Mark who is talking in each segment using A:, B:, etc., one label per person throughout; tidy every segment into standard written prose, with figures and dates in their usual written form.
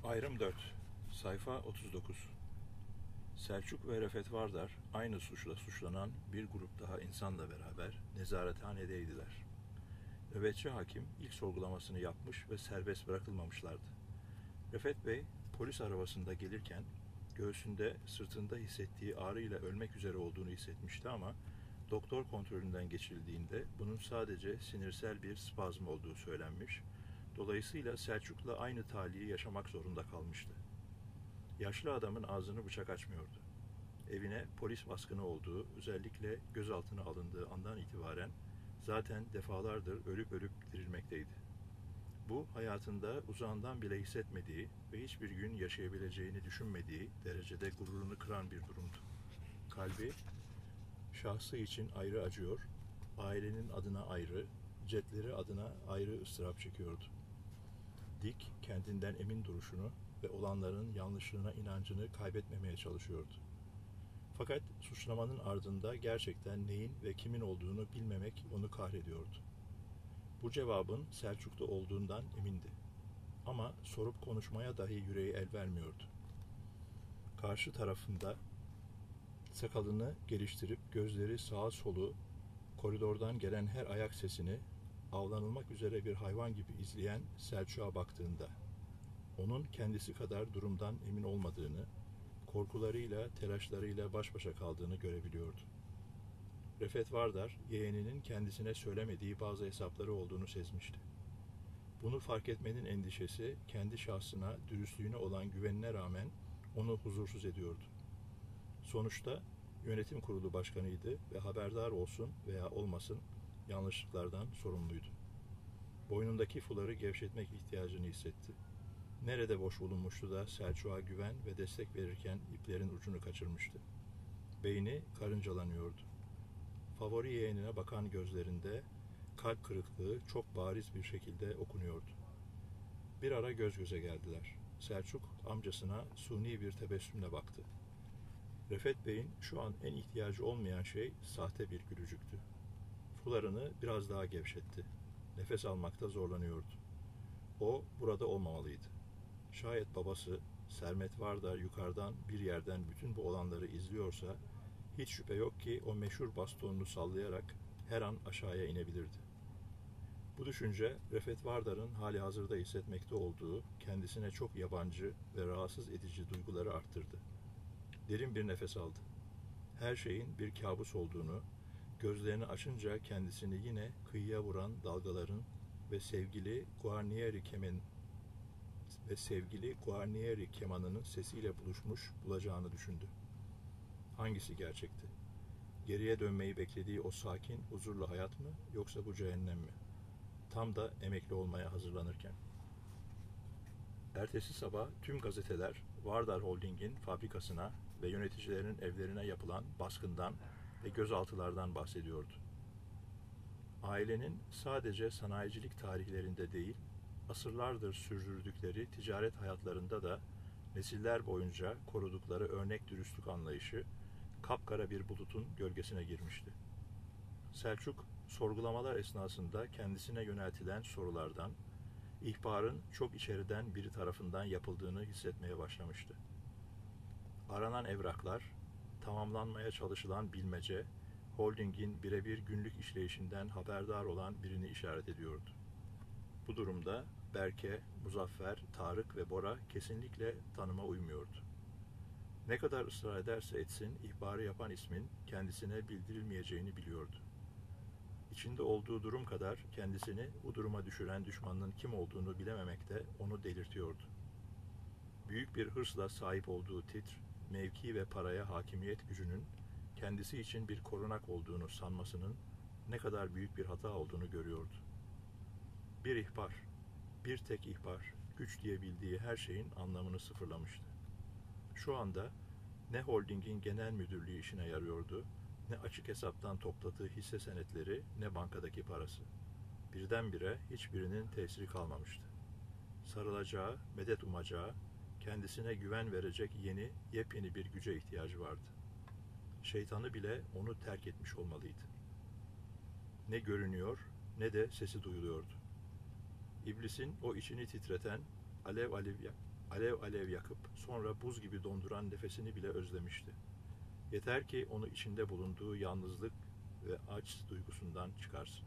A: Ayrım 4. Sayfa 39. Selçuk ve Refet Vardar aynı suçla suçlanan bir grup daha insanla beraber nezarethanedeydiler. Nöbetçi hakim ilk sorgulamasını yapmış ve serbest bırakılmamışlardı. Refet Bey polis arabasında gelirken göğsünde, sırtında hissettiği ağrıyla ölmek üzere olduğunu hissetmişti ama doktor kontrolünden geçirildiğinde bunun sadece sinirsel bir spazm olduğu söylenmiş. Dolayısıyla Selçuk'la aynı talihi yaşamak zorunda kalmıştı. Yaşlı adamın ağzını bıçak açmıyordu. Evine polis baskını olduğu, özellikle gözaltına alındığı andan itibaren zaten defalardır ölüp ölüp dirilmekteydi. Bu hayatında uzağından bile hissetmediği ve hiçbir gün yaşayabileceğini düşünmediği derecede gururunu kıran bir durumdu. Kalbi şahsı için ayrı acıyor, ailenin adına ayrı, jetleri adına ayrı ıstırap çekiyordu. Dik, kendinden emin duruşunu ve olanların yanlışlığına inancını kaybetmemeye çalışıyordu. Fakat suçlamanın ardında gerçekten neyin ve kimin olduğunu bilmemek onu kahrediyordu. Bu cevabın Selçuk'ta olduğundan emindi. Ama sorup konuşmaya dahi yüreği el vermiyordu. Karşı tarafında sakalını geliştirip gözleri sağa solu, koridordan gelen her ayak sesini avlanılmak üzere bir hayvan gibi izleyen Selçuk'a baktığında onun kendisi kadar durumdan emin olmadığını, korkularıyla, telaşlarıyla baş başa kaldığını görebiliyordu. Refet Vardar, yeğeninin kendisine söylemediği bazı hesapları olduğunu sezmişti. Bunu fark etmenin endişesi, kendi şahsına, dürüstlüğüne olan güvenine rağmen onu huzursuz ediyordu. Sonuçta yönetim kurulu başkanıydı ve haberdar olsun veya olmasın yanlışlıklardan sorumluydu. Boynundaki fuları gevşetmek ihtiyacını hissetti. Nerede boş bulunmuştu da Selçuk'a güven ve destek verirken iplerin ucunu kaçırmıştı. Beyni karıncalanıyordu. Favori yeğenine bakan gözlerinde kalp kırıklığı çok bariz bir şekilde okunuyordu. Bir ara göz göze geldiler. Selçuk amcasına suni bir tebessümle baktı. Refet Bey'in şu an en ihtiyacı olmayan şey sahte bir gülücüktü. Fularını biraz daha gevşetti. Nefes almakta zorlanıyordu. O burada olmamalıydı. Şayet babası Sermet Vardar yukarıdan bir yerden bütün bu olanları izliyorsa hiç şüphe yok ki o meşhur bastonunu sallayarak her an aşağıya inebilirdi. Bu düşünce Refet Vardar'ın hali hazırda hissetmekte olduğu kendisine çok yabancı ve rahatsız edici duyguları arttırdı. Derin bir nefes aldı. Her şeyin bir kabus olduğunu, gözlerini açınca kendisini yine kıyıya vuran dalgaların ve sevgili Guarnieri kemanının sesiyle buluşmuş bulacağını düşündü. Hangisi gerçekti? Geriye dönmeyi beklediği o sakin, huzurlu hayat mı, yoksa bu cehennem mi? Tam da emekli olmaya hazırlanırken. Ertesi sabah tüm gazeteler Vardar Holding'in fabrikasına ve yöneticilerin evlerine yapılan baskından ve gözaltılardan bahsediyordu. Ailenin sadece sanayicilik tarihlerinde değil, asırlardır sürdürdükleri ticaret hayatlarında da nesiller boyunca korudukları örnek dürüstlük anlayışı kapkara bir bulutun gölgesine girmişti. Selçuk, sorgulamalar esnasında kendisine yöneltilen sorulardan, ihbarın çok içeriden biri tarafından yapıldığını hissetmeye başlamıştı. Aranan evraklar, tamamlanmaya çalışılan bilmece, holdingin birebir günlük işleyişinden haberdar olan birini işaret ediyordu. Bu durumda Berke, Muzaffer, Tarık ve Bora kesinlikle tanıma uymuyordu. Ne kadar ısrar ederse etsin, ihbarı yapan ismin kendisine bildirilmeyeceğini biliyordu. İçinde olduğu durum kadar kendisini bu duruma düşüren düşmanın kim olduğunu bilememek de onu delirtiyordu. Büyük bir hırsla sahip olduğu titr, mevki ve paraya hakimiyet gücünün kendisi için bir korunak olduğunu sanmasının ne kadar büyük bir hata olduğunu görüyordu. Bir ihbar, bir tek ihbar, güç diye bildiği her şeyin anlamını sıfırlamıştı. Şu anda ne holdingin genel müdürlüğü işine yarıyordu, ne açık hesaptan topladığı hisse senetleri, ne bankadaki parası. Birdenbire hiçbirinin tesiri kalmamıştı. Sarılacağı, medet umacağı, kendisine güven verecek yepyeni bir güce ihtiyacı vardı. Şeytanı bile onu terk etmiş olmalıydı. Ne görünüyor, ne de sesi duyuluyordu. İblisin o içini titreten, alev alev alev alev yakıp sonra buz gibi donduran nefesini bile özlemişti. Yeter ki onu içinde bulunduğu yalnızlık ve aç duygusundan çıkarsın.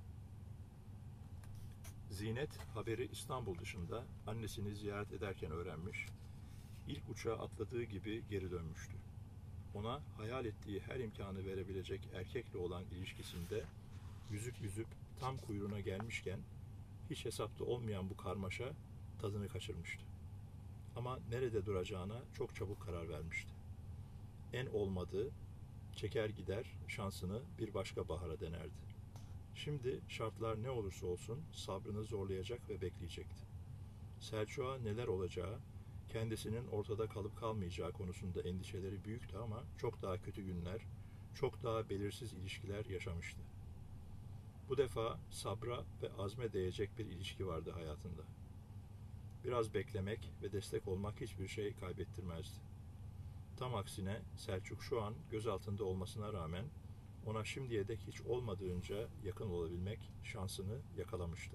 A: Zinet haberi İstanbul dışında annesini ziyaret ederken öğrenmiş, ilk uçağa atladığı gibi geri dönmüştü. Ona hayal ettiği her imkanı verebilecek erkekle olan ilişkisinde yüzük yüzüp tam kuyruğuna gelmişken hiç hesapta olmayan bu karmaşa tadını kaçırmıştı. Ama nerede duracağına çok çabuk karar vermişti. En olmadığı çeker gider şansını bir başka bahara denerdi. Şimdi şartlar ne olursa olsun sabrını zorlayacak ve bekleyecekti. Selçuk'a neler olacağı, kendisinin ortada kalıp kalmayacağı konusunda endişeleri büyüktü ama çok daha kötü günler, çok daha belirsiz ilişkiler yaşamıştı. Bu defa sabra ve azme değecek bir ilişki vardı hayatında. Biraz beklemek ve destek olmak hiçbir şey kaybettirmezdi. Tam aksine Selçuk şu an gözaltında olmasına rağmen ona şimdiye dek hiç olmadığınca yakın olabilmek şansını yakalamıştı.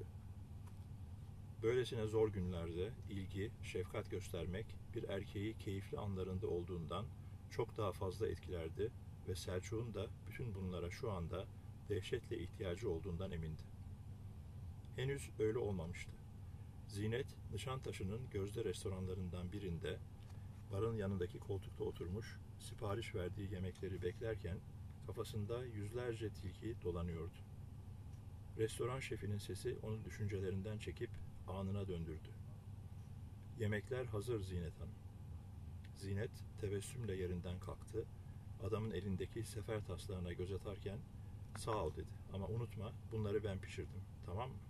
A: Böylesine zor günlerde ilgi, şefkat göstermek bir erkeği keyifli anlarında olduğundan çok daha fazla etkilerdi ve Selçuk'un da bütün bunlara şu anda dehşetle ihtiyacı olduğundan emindi. Henüz öyle olmamıştı. Zinet, Nişantaşı'nın gözde restoranlarından birinde barın yanındaki koltukta oturmuş, sipariş verdiği yemekleri beklerken kafasında yüzlerce tilki dolanıyordu. Restoran şefinin sesi onu düşüncelerinden çekip anına döndürdü. Yemekler hazır Zinet Hanım. Zinet tebessümle yerinden kalktı. Adamın elindeki sefer taslarına göz atarken sağ ol dedi ama unutma bunları ben pişirdim, tamam mı?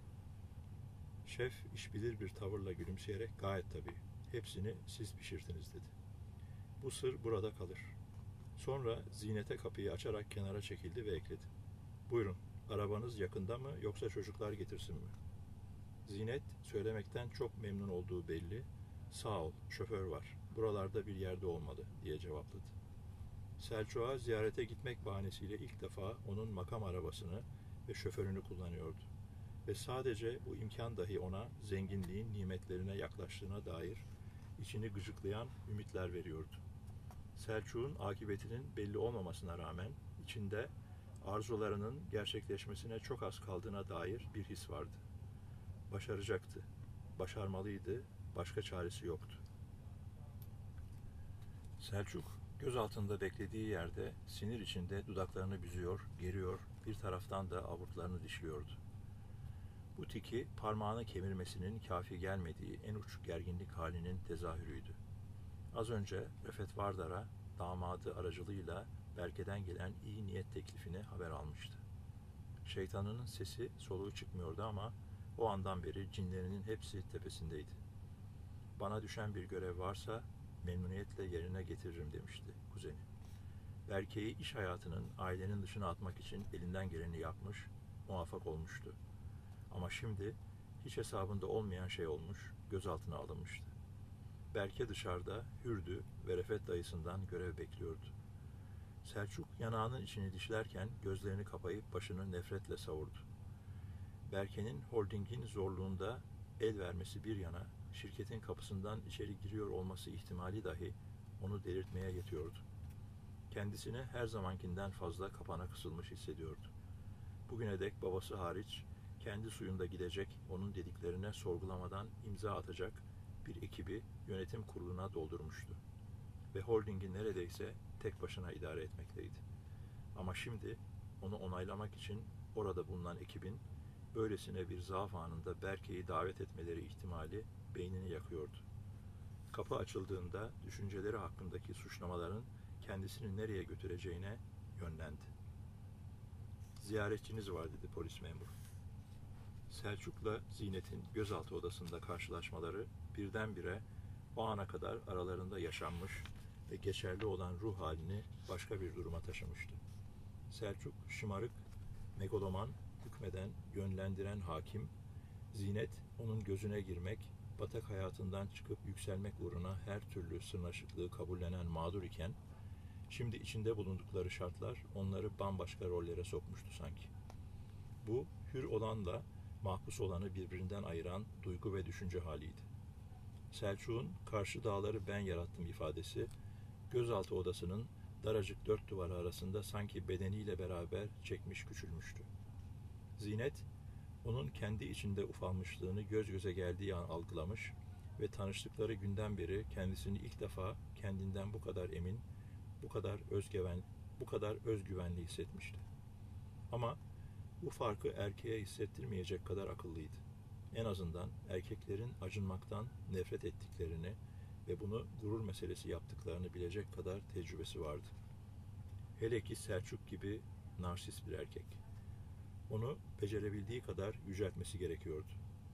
A: Şef işbilir bir tavırla gülümseyerek gayet tabii. Hepsini siz pişirtiniz dedi. Bu sır burada kalır. Sonra Zinet'e kapıyı açarak kenara çekildi ve ekledi. Buyurun, arabanız yakında mı yoksa çocuklar getirsin mi? Zinet söylemekten çok memnun olduğu belli. Sağ ol, şoför var. Buralarda bir yerde olmalı diye cevapladı. Selçuk'a ziyarete gitmek bahanesiyle ilk defa onun makam arabasını ve şoförünü kullanıyordu. Ve sadece bu imkan dahi ona zenginliğin nimetlerine yaklaştığına dair içini gıcıklayan ümitler veriyordu. Selçuk'un akıbetinin belli olmamasına rağmen içinde arzularının gerçekleşmesine çok az kaldığına dair bir his vardı. Başaracaktı, başarmalıydı, başka çaresi yoktu. Selçuk, göz altında beklediği yerde sinir içinde dudaklarını büzüyor, geriyor, bir taraftan da avuçlarını dişliyordu. Bu tiki parmağını kemirmesinin kafi gelmediği en uç gerginlik halinin tezahürüydü. Az önce Refet Vardar'a damadı aracılığıyla Berke'den gelen iyi niyet teklifini haber almıştı. Şeytanının sesi soluğu çıkmıyordu ama o andan beri cinlerinin hepsi tepesindeydi. Bana düşen bir görev varsa memnuniyetle yerine getiririm demişti kuzeni. Berke'yi iş hayatının ailenin dışına atmak için elinden geleni yapmış, muvaffak olmuştu. Ama şimdi hiç hesabında olmayan şey olmuş, gözaltına alınmıştı. Berke dışarıda hürdü ve Refet dayısından görev bekliyordu. Selçuk yanağının içini dişlerken gözlerini kapayıp başını nefretle savurdu. Berke'nin holdingin zorluğunda el vermesi bir yana, şirketin kapısından içeri giriyor olması ihtimali dahi onu delirtmeye yetiyordu. Kendisini her zamankinden fazla kapana kısılmış hissediyordu. Bugüne dek babası hariç kendi suyunda gidecek, onun dediklerine sorgulamadan imza atacak bir ekibi yönetim kuruluna doldurmuştu. Ve holdingi neredeyse tek başına idare etmekteydi. Ama şimdi onu onaylamak için orada bulunan ekibin böylesine bir zaaf anında Berke'yi davet etmeleri ihtimali beynini yakıyordu. Kapı açıldığında düşünceleri hakkındaki suçlamaların kendisini nereye götüreceğine yönlendi. Ziyaretçiniz var dedi polis memuru. Selçuk'la Zinet'in gözaltı odasında karşılaşmaları birdenbire o ana kadar aralarında yaşanmış ve geçerli olan ruh halini başka bir duruma taşımıştı. Selçuk şımarık, megaloman, hükmeden, yönlendiren hakim, Zinet onun gözüne girmek, batak hayatından çıkıp yükselmek uğruna her türlü sırnaşıklığı kabullenen mağdur iken, şimdi içinde bulundukları şartlar onları bambaşka rollere sokmuştu sanki. Bu, hür olanla mahpus olanı birbirinden ayıran duygu ve düşünce haliydi. Selçuk'un karşı dağları ben yarattım ifadesi, gözaltı odasının daracık dört duvarı arasında sanki bedeniyle beraber çekmiş küçülmüştü. Zinet, onun kendi içinde ufalmışlığını göz göze geldiği an algılamış ve tanıştıkları günden beri kendisini ilk defa kendinden bu kadar emin, bu kadar özgüvenli hissetmişti. Ama bu farkı erkeğe hissettirmeyecek kadar akıllıydı. En azından erkeklerin acınmaktan nefret ettiklerini ve bunu gurur meselesi yaptıklarını bilecek kadar tecrübesi vardı. Hele ki Selçuk gibi narsist bir erkek. Onu becerebildiği kadar yüceltmesi gerekiyordu.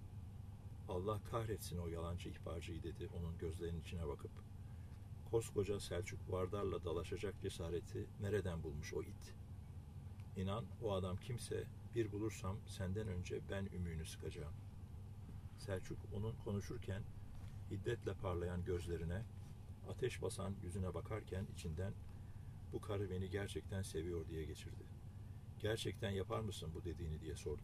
A: Allah kahretsin o yalancı ihbarcıyı dedi onun gözlerinin içine bakıp. Koskoca Selçuk Vardar'la dalaşacak cesareti nereden bulmuş o it? İnan o adam kimse, bir bulursam senden önce ben ümüğünü sıkacağım. Selçuk onun konuşurken hiddetle parlayan gözlerine, ateş basan yüzüne bakarken içinden bu karı beni gerçekten seviyor diye geçirdi. Gerçekten yapar mısın bu dediğini diye sordu.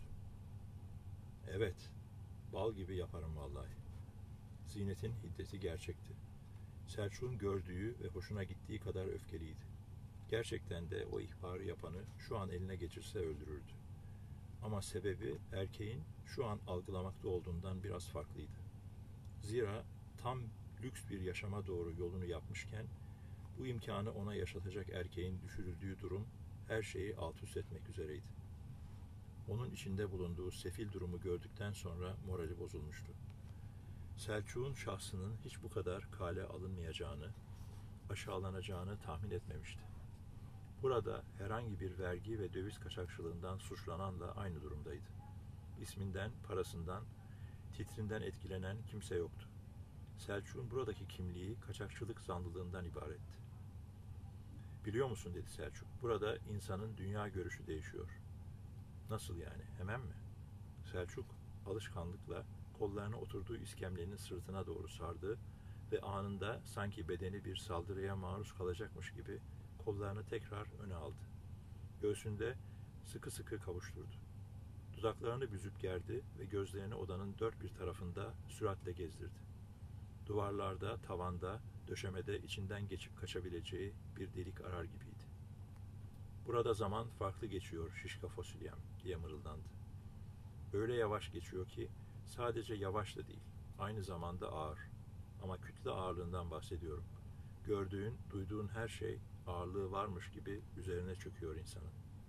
A: Evet, bal gibi yaparım vallahi. Zinet'in hiddeti gerçekti. Selçuk'un gördüğü ve hoşuna gittiği kadar öfkeliydi. Gerçekten de o ihbarı yapanı şu an eline geçirse öldürürdü. Ama sebebi erkeğin şu an algılamakta olduğundan biraz farklıydı. Zira tam lüks bir yaşama doğru yolunu yapmışken bu imkanı ona yaşatacak erkeğin düşürüldüğü durum her şeyi alt üst etmek üzereydi. Onun içinde bulunduğu sefil durumu gördükten sonra morali bozulmuştu. Selçuk'un şahsının hiç bu kadar kale alınmayacağını, aşağılanacağını tahmin etmemişti. Burada herhangi bir vergi ve döviz kaçakçılığından suçlananla aynı durumdaydı. İsminden, parasından, titrinden etkilenen kimse yoktu. Selçuk'un buradaki kimliği kaçakçılık zanlılığından ibaretti. Biliyor musun dedi Selçuk, burada insanın dünya görüşü değişiyor. Nasıl yani, hemen mi? Selçuk alışkanlıkla kollarını oturduğu iskemlenin sırtına doğru sardı ve anında sanki bedeni bir saldırıya maruz kalacakmış gibi kollarını tekrar öne aldı. Göğsünde sıkı sıkı kavuşturdu. Dudaklarını büzüp gerdi ve gözlerini odanın dört bir tarafında süratle gezdirdi. Duvarlarda, tavanda, döşemede içinden geçip kaçabileceği bir delik arar gibiydi. Burada zaman farklı geçiyor şişka fasulyem diye mırıldandı. Öyle yavaş geçiyor ki sadece yavaş da değil, aynı zamanda ağır. Ama kütle ağırlığından bahsediyorum. Gördüğün, duyduğun her şey ağırlığı varmış gibi üzerine çöküyor insanın.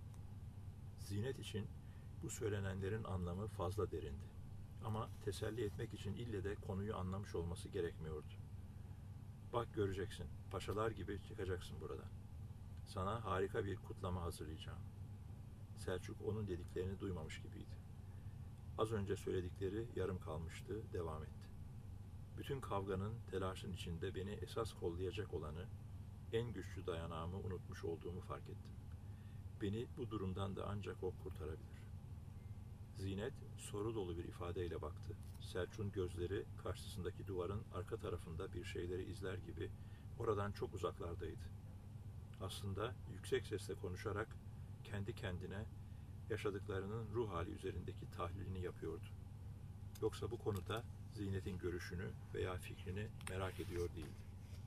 A: Zinet için bu söylenenlerin anlamı fazla derindi. Ama teselli etmek için ille de konuyu anlamış olması gerekmiyordu. Bak göreceksin, paşalar gibi çıkacaksın buradan. Sana harika bir kutlama hazırlayacağım. Selçuk onun dediklerini duymamış gibiydi. Az önce söyledikleri yarım kalmıştı, devam etti. Bütün kavganın, telaşın içinde beni esas kollayacak olanı, en güçlü dayanağımı unutmuş olduğumu fark ettim. Beni bu durumdan da ancak o kurtarabilir. Zinet soru dolu bir ifadeyle baktı. Selçuk'un gözleri karşısındaki duvarın arka tarafında bir şeyleri izler gibi oradan çok uzaklardaydı. Aslında yüksek sesle konuşarak kendi kendine yaşadıklarının ruh hali üzerindeki tahlilini yapıyordu. Yoksa bu konuda Zinet'in görüşünü veya fikrini merak ediyor değildi.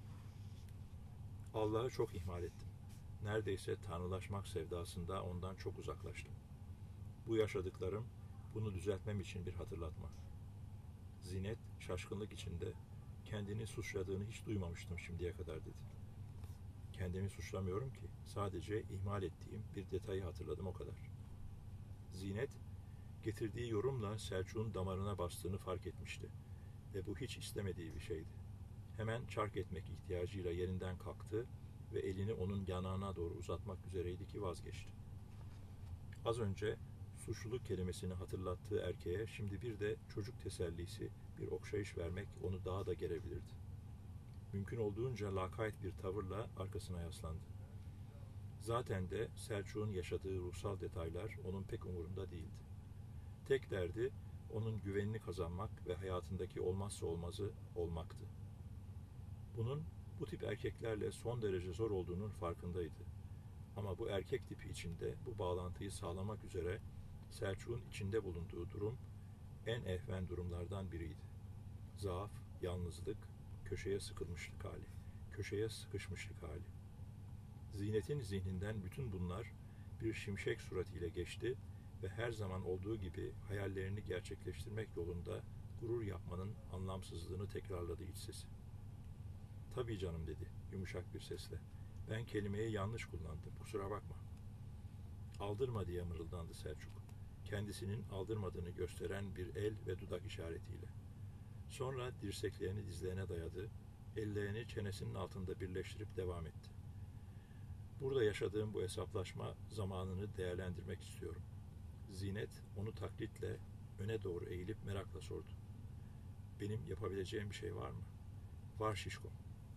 A: Allah'ı çok ihmal ettim. Neredeyse tanrılaşmak sevdasında ondan çok uzaklaştım. Bu yaşadıklarım bunu düzeltmem için bir hatırlatma. Zinet şaşkınlık içinde kendini suçladığını hiç duymamıştım şimdiye kadar dedi. Kendimi suçlamıyorum ki, sadece ihmal ettiğim bir detayı hatırladım o kadar. Zinet getirdiği yorumla Selçuk'un damarına bastığını fark etmişti ve bu hiç istemediği bir şeydi. Hemen çark etmek ihtiyacıyla yerinden kalktı ve elini onun yanağına doğru uzatmak üzereydi ki vazgeçti. Az önce suçluluk kelimesini hatırlattığı erkeğe şimdi bir de çocuk tesellisi, bir okşayış vermek onu daha da gerebilirdi. Mümkün olduğunca lakayt bir tavırla arkasına yaslandı. Zaten de Selçuk'un yaşadığı ruhsal detaylar onun pek umurunda değildi. Tek derdi onun güvenini kazanmak ve hayatındaki olmazsa olmazı olmaktı. Bunun bu tip erkeklerle son derece zor olduğunun farkındaydı. Ama bu erkek tipi içinde bu bağlantıyı sağlamak üzere Selçuk'un içinde bulunduğu durum en ehven durumlardan biriydi. Zaaf, yalnızlık, köşeye sıkılmışlık hali, köşeye sıkışmışlık hali. Zinet'in zihninden bütün bunlar bir şimşek suratiyle geçti ve her zaman olduğu gibi hayallerini gerçekleştirmek yolunda gurur yapmanın anlamsızlığını tekrarladı iç sesi. "Tabii canım," dedi yumuşak bir sesle. "Ben kelimeyi yanlış kullandım, kusura bakma." "Aldırma," diye mırıldandı Selçuk, kendisinin aldırmadığını gösteren bir el ve dudak işaretiyle. Sonra dirseklerini dizlerine dayadı, ellerini çenesinin altında birleştirip devam etti. "Burada yaşadığım bu hesaplaşma zamanını değerlendirmek istiyorum." Zinet onu taklitle öne doğru eğilip merakla sordu. "Benim yapabileceğim bir şey var mı?" "Var şişko."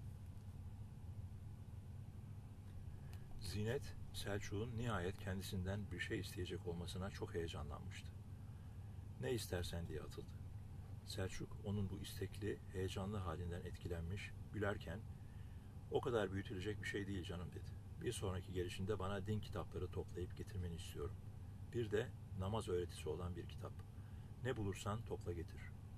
A: Zinet, Selçuk'un nihayet kendisinden bir şey isteyecek olmasına çok heyecanlanmıştı. "Ne istersen," diye atıldı. Selçuk, onun bu istekli, heyecanlı halinden etkilenmiş, gülerken, "O kadar büyütülecek bir şey değil canım," dedi. "Bir sonraki gelişinde bana din kitapları toplayıp getirmeni istiyorum. Bir de namaz öğretisi olan bir kitap. Ne bulursan topla getir."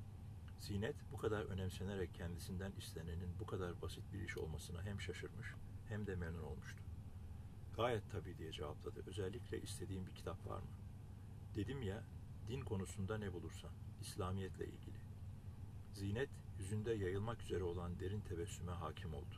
A: Zinet bu kadar önemsenerek kendisinden istenenin bu kadar basit bir iş olmasına hem şaşırmış hem de memnun olmuştu. "Gayet tabii," diye cevapladı. "Özellikle istediğin bir kitap var mı?" "Dedim ya, din konusunda ne bulursan, İslamiyetle ilgili." Zinet yüzünde yayılmak üzere olan derin tebessüme hakim oldu.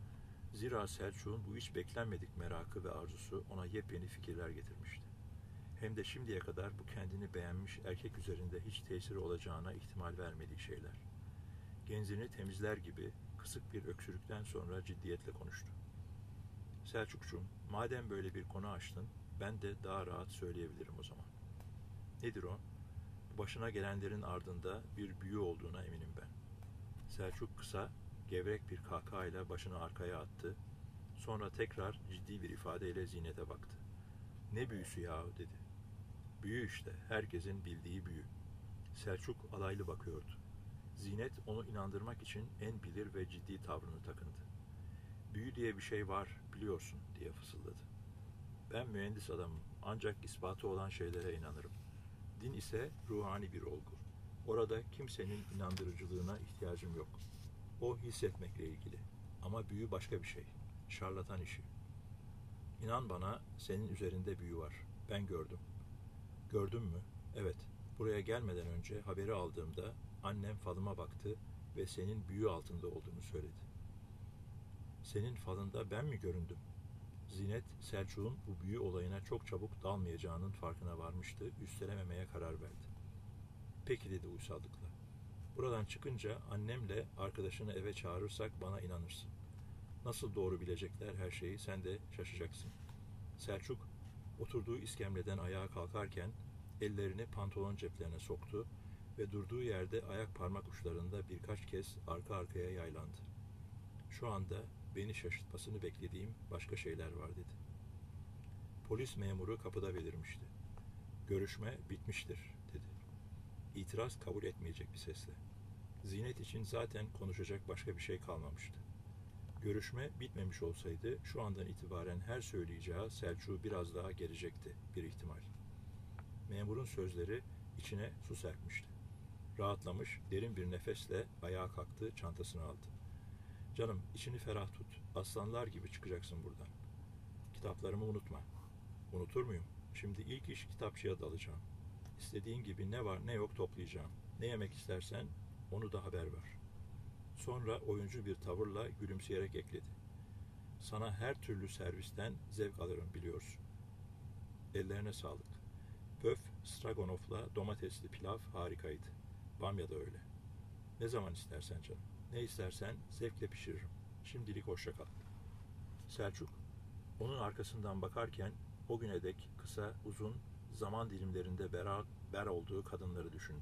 A: Zira Selçuk'un bu hiç beklenmedik merakı ve arzusu ona yepyeni fikirler getirmişti. Hem de şimdiye kadar bu kendini beğenmiş erkek üzerinde hiç tesiri olacağına ihtimal vermediği şeyler. Genzini temizler gibi kısık bir öksürükten sonra ciddiyetle konuştu. "Selçukcuğum, madem böyle bir konu açtın, ben de daha rahat söyleyebilirim o zaman." "Nedir o?" "Başına gelenlerin ardında bir büyü olduğuna eminim ben." Selçuk kısa, gevrek bir kahkahayla başını arkaya attı. Sonra tekrar ciddi bir ifadeyle Zinet'e baktı. "Ne büyüsü yahu?" dedi. "Büyü işte, herkesin bildiği büyü." Selçuk alaylı bakıyordu. Zinet onu inandırmak için en bilir ve ciddi tavrını takındı. "Büyü diye bir şey var, biliyorsun," diye fısıldadı. "Ben mühendis adamım, ancak ispatı olan şeylere inanırım. Din ise ruhani bir olgu. Orada kimsenin inandırıcılığına ihtiyacım yok. O hissetmekle ilgili. Ama büyü başka bir şey. Şarlatan işi. İnan bana, senin üzerinde büyü var. Ben gördüm." "Gördün mü?" "Evet. Buraya gelmeden önce haberi aldığımda annem falıma baktı ve senin büyü altında olduğunu söyledi." "Senin falında ben mi göründüm?" Zinet, Selçuk'un bu büyü olayına çok çabuk dalmayacağının farkına varmıştı, üstelememeye karar verdi. "Peki," dedi uysallıkla. "Buradan çıkınca annemle arkadaşını eve çağırırsak bana inanırsın. Nasıl doğru bilecekler her şeyi, sen de şaşacaksın." Selçuk, oturduğu iskemleden ayağa kalkarken ellerini pantolon ceplerine soktu ve durduğu yerde ayak parmak uçlarında birkaç kez arka arkaya yaylandı. "Şu anda beni şaşırtmasını beklediğim başka şeyler var," dedi. Polis memuru kapıda belirmişti. "Görüşme bitmiştir," dedi. İtiraz kabul etmeyecek bir sesle. Zinet için zaten konuşacak başka bir şey kalmamıştı. Görüşme bitmemiş olsaydı şu andan itibaren her söyleyeceği Selçuk'u biraz daha gelecekti bir ihtimal. Memurun sözleri içine su serpmişti. Rahatlamış, derin bir nefesle ayağa kalktı, çantasını aldı. "Canım, içini ferah tut. Aslanlar gibi çıkacaksın buradan. Kitaplarımı unutma." "Unutur muyum? Şimdi ilk iş kitapçıya dalacağım. İstediğin gibi ne var ne yok toplayacağım. Ne yemek istersen onu da haber ver." Sonra oyuncu bir tavırla gülümseyerek ekledi. "Sana her türlü servisten zevk alırım, biliyorsun." Ellerine sağlık. Böf, stragonofla domatesli pilav harikaydı. Bamya da öyle. "Ne zaman istersen canım. Ne istersen zevkle pişiririm. Şimdilik hoşça kal." Selçuk, onun arkasından bakarken o güne dek kısa, uzun zaman dilimlerinde beraber olduğu kadınları düşündü.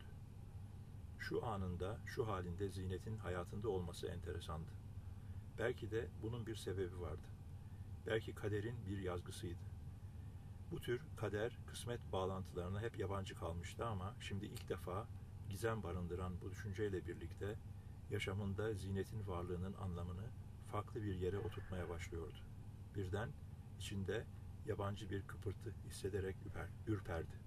A: Şu anında, şu halinde Zinet'in hayatında olması enteresandı. Belki de bunun bir sebebi vardı. Belki kaderin bir yazgısıydı. Bu tür kader, kısmet bağlantılarına hep yabancı kalmıştı ama şimdi ilk defa gizem barındıran bu düşünceyle birlikte yaşamında Zinet'in varlığının anlamını farklı bir yere oturtmaya başlıyordu. Birden içinde yabancı bir kıpırtı hissederek ürperdi.